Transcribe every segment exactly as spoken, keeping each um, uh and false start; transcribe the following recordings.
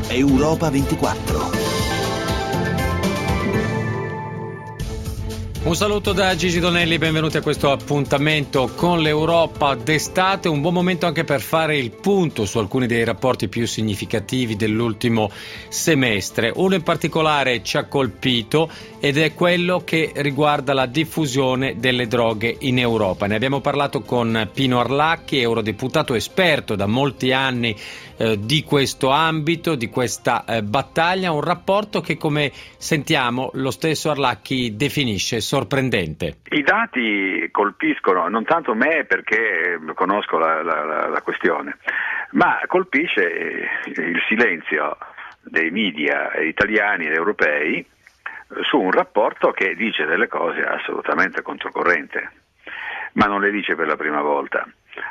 Europa ventiquattro. Un saluto da Gigi Donelli, benvenuti a questo appuntamento con l'Europa d'estate, un buon momento anche per fare il punto su alcuni dei rapporti più significativi dell'ultimo semestre. Uno in particolare ci ha colpito ed è quello che riguarda la diffusione delle droghe in Europa. Ne abbiamo parlato con Pino Arlacchi, eurodeputato esperto da molti anni eh, di questo ambito, di questa eh, battaglia, un rapporto che, come sentiamo, lo stesso Arlacchi definisce sorprendente. I dati colpiscono non tanto me perché conosco la, la, la questione, ma colpisce il silenzio dei media italiani ed europei su un rapporto che dice delle cose assolutamente controcorrente, ma non le dice per la prima volta.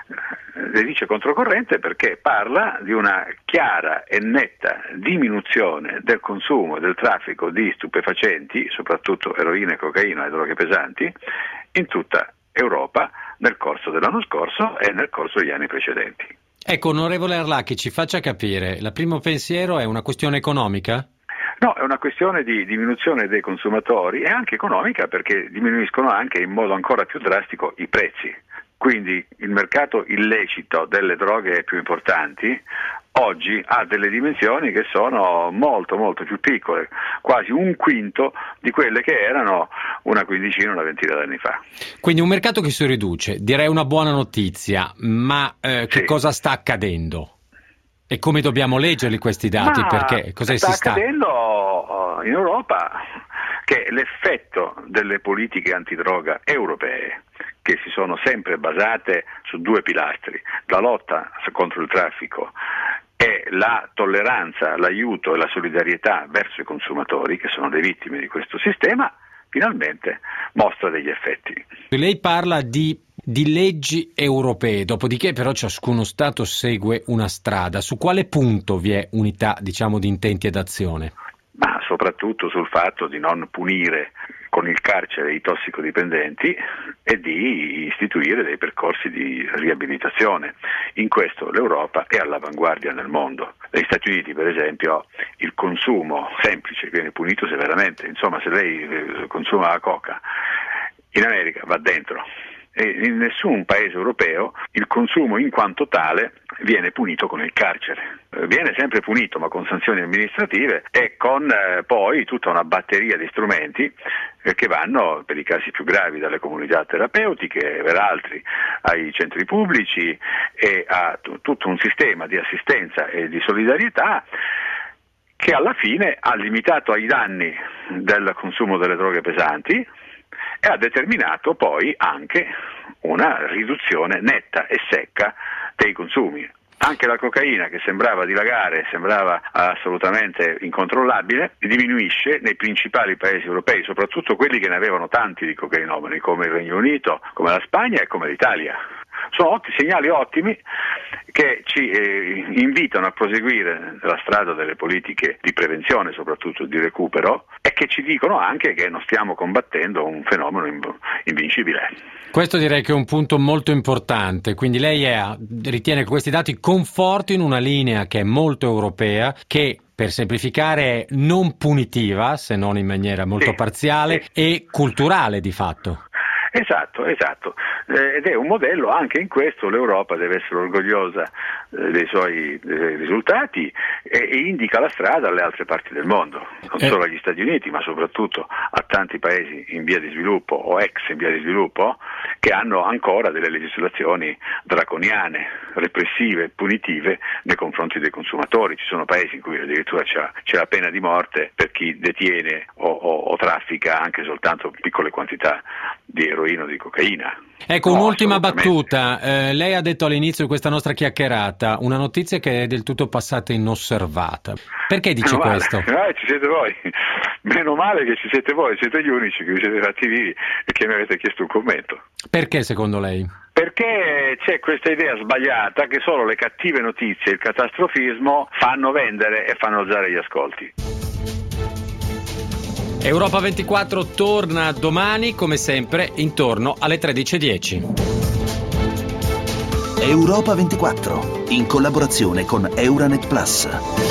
Le dice controcorrente perché parla di una chiara e netta diminuzione del consumo e del traffico di stupefacenti, soprattutto eroina, cocaina e droghe pesanti, in tutta Europa nel corso dell'anno scorso e nel corso degli anni precedenti. Ecco, onorevole Arlacchi, ci faccia capire, il primo pensiero è una questione economica? No, è una questione di diminuzione dei consumatori e anche economica, perché diminuiscono anche in modo ancora più drastico i prezzi. Quindi il mercato illecito delle droghe più importanti oggi ha delle dimensioni che sono molto molto più piccole, quasi un quinto di quelle che erano una quindicina, una ventina d'anni fa. Quindi un mercato che si riduce, direi una buona notizia, ma eh, che sì. Cosa sta accadendo? E come dobbiamo leggerli questi dati? Ma perché cosa sta si sta accadendo in Europa che l'effetto delle politiche antidroga europee, che si sono sempre basate su due pilastri, la lotta contro il traffico e la tolleranza, l'aiuto e la solidarietà verso i consumatori, che sono le vittime di questo sistema, finalmente mostra degli effetti. Lei parla di, di leggi europee, dopodiché però ciascuno Stato segue una strada. Su quale punto vi è unità, diciamo, di intenti ed azione? Ma soprattutto sul fatto di non punire con il carcere i tossicodipendenti e di istituire dei percorsi di riabilitazione. In questo l'Europa è all'avanguardia nel mondo. Negli Stati Uniti, per esempio, il consumo semplice viene punito severamente. Insomma, se lei consuma la coca, in America va dentro. E in nessun paese europeo il consumo in quanto tale viene punito con il carcere. Viene sempre punito, ma con sanzioni amministrative e con eh, poi tutta una batteria di strumenti eh, che vanno, per i casi più gravi, dalle comunità terapeutiche, per altri ai centri pubblici e a t- tutto un sistema di assistenza e di solidarietà che alla fine ha limitato ai danni del consumo delle droghe pesanti e ha determinato poi anche una riduzione netta e secca dei consumi. Anche la cocaina, che sembrava dilagare, sembrava assolutamente incontrollabile, diminuisce nei principali paesi europei, soprattutto quelli che ne avevano tanti di cocainomani, come il Regno Unito, come la Spagna e come l'Italia. Sono otti, segnali ottimi che ci eh, invitano a proseguire la strada delle politiche di prevenzione, soprattutto di recupero, e che ci dicono anche che non stiamo combattendo un fenomeno invincibile. Questo direi che è un punto molto importante, quindi lei è, ritiene che questi dati confortino una linea che è molto europea, che per semplificare è non punitiva, se non in maniera molto sì, parziale, sì. E culturale di fatto. Esatto, esatto, eh, ed è un modello, anche in questo l'Europa deve essere orgogliosa eh, dei suoi eh, risultati e, e indica la strada alle altre parti del mondo, non eh. solo agli Stati Uniti ma soprattutto a tanti paesi in via di sviluppo o ex in via di sviluppo che hanno ancora delle legislazioni draconiane, repressive, punitive nei confronti dei consumatori. Ci sono paesi in cui addirittura c'è, c'è la pena di morte per chi detiene o, o, o traffica anche soltanto piccole quantità di eroina o di cocaina. Ecco, no, un'ultima battuta. Eh, lei ha detto all'inizio di questa nostra chiacchierata una notizia che è del tutto passata inosservata. Perché dice Meno questo? Eh, ci siete voi. Meno male che ci siete voi, siete gli unici che vi siete fatti vivi e che mi avete chiesto un commento. Perché secondo lei? Perché c'è questa idea sbagliata che solo le cattive notizie e il catastrofismo fanno vendere e fanno alzare gli ascolti. Europa ventiquattro torna domani, come sempre, intorno alle tredici e dieci. Europa ventiquattro, in collaborazione con Euranet Plus.